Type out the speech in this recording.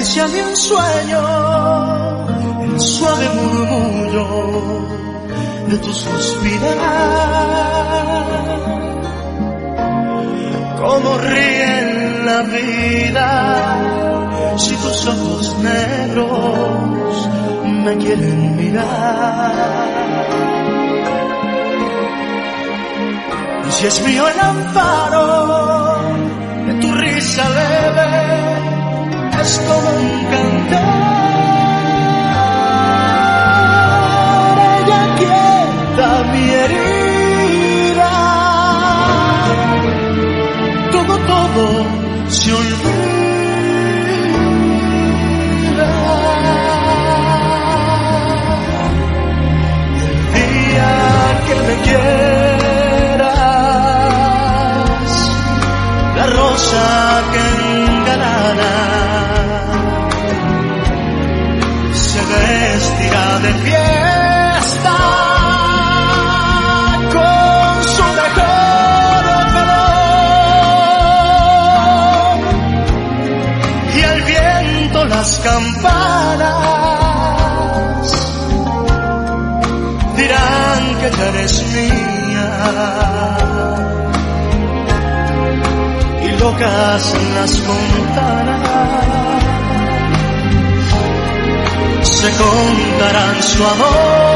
acaricia mi ensueño, el suave murmullo de tu suspirar. Como ríe la vida si tus ojos negros me quieren mirar. Y si es mío el amparo de tu risa leve, es como un cantar. Ella quieta mi herida, todo se olvida. El día que me quieras, la rosa que engalana se vestirá de fiesta con su mejor color, y al viento las campanas dirán que ya eres mía, y locas las fontanas se contarán su amor.